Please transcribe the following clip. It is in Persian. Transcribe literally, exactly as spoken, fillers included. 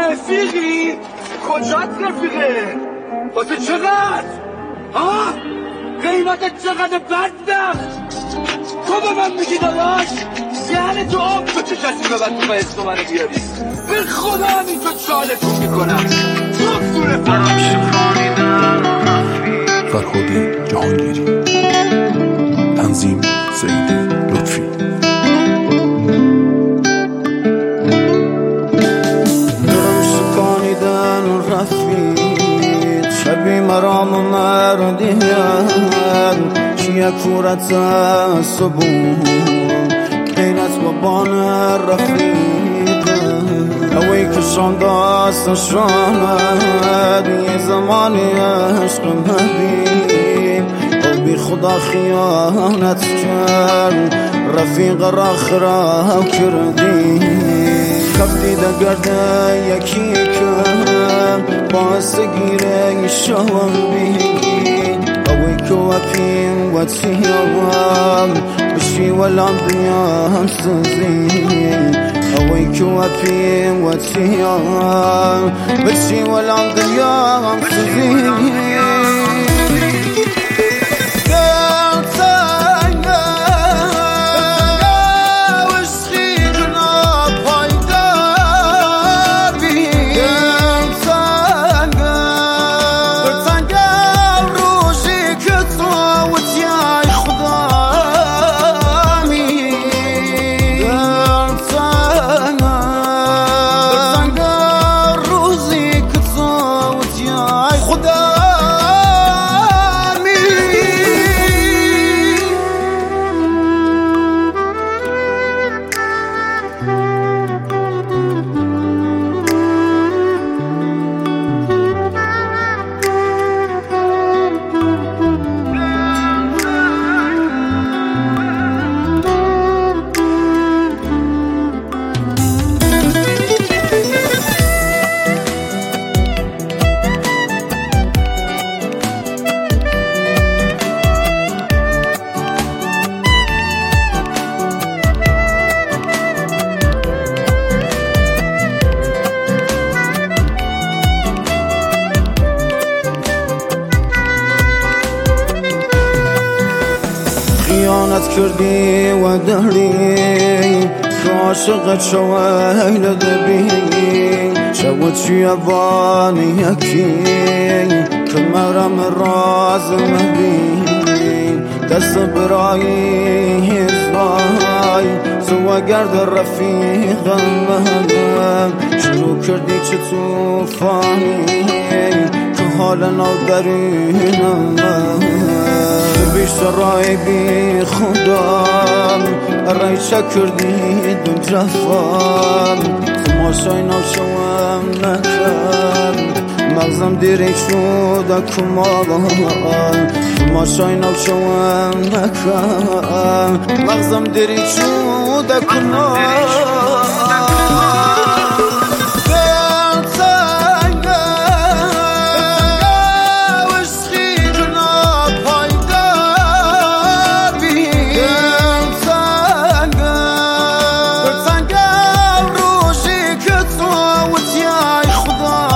رفیقی؟ کجات رفیقه؟ واسه چقدر؟ ها؟ قیمتت چقدر بدبخت؟ تو به من میگی داداش؟ یعنی تو آب تو چه کسی به من تو باید تو منو بیاری؟ به خدا همین تو چالتون میکنم دکتور فرهاد جهانگیری، تنظیم سعید لطفی. درم شکانیدن و رفید شبی مرام مردیان چیه کورت صبون قیلت و بان رفید اوی کشان داست شاند یه زمانی عشق مبین او بی خدا خیانت کرد رفیق را خراب کردی کفتی دا گرده یکی کن باعث گیره شوام بی اوی که وکیم و تیام بشی ولام دیام سزی اوی که وکیم و تیام بشی ولام دیام سزی خیانت کردی و داری که عاشقت شویل دبی شود شیبانی یکی که مرم راز مبین دست برایی هزای سوا گرد رفیقم مهدم شروع کردی چه توفانی که حال نو درینم بیشترای بی خودم رای شکردی دون جفام تماشای نو شوام نکرد مغزم دیری شد کمال تماشای نو شوام نکرد مغزم دیری شد کمال خدا